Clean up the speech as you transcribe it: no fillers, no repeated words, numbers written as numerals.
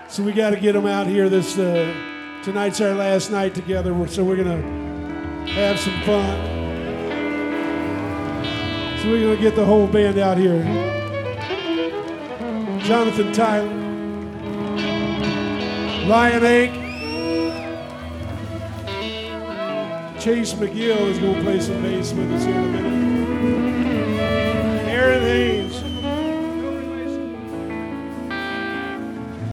So we got to get them out here. Tonight's our last night together, so we're gonna have some fun. So we're gonna get the whole band out here. Jonathan Tyler, Lion Ake, Chase McGill is gonna play some bass with us here in a minute.